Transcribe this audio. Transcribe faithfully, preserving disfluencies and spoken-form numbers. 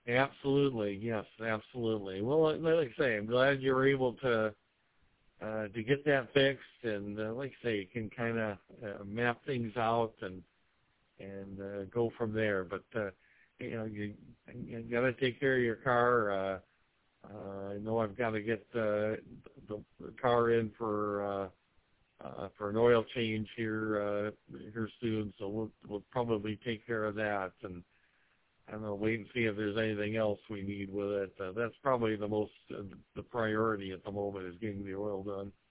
Absolutely, yes, absolutely. Well, like like I say, I'm glad you were able to uh, to get that fixed, and uh, like I say, you can kind of uh, map things out and and uh, go from there. But uh, you know, you, you got to take care of your car. Uh, uh, I know I've got to get uh, the, the car in for uh, uh, for an oil change here uh, here soon, so we'll we'll probably take care of that. And I don't know, wait and see if there's anything else we need with it. Uh, that's probably the most uh, the priority at the moment is getting the oil done.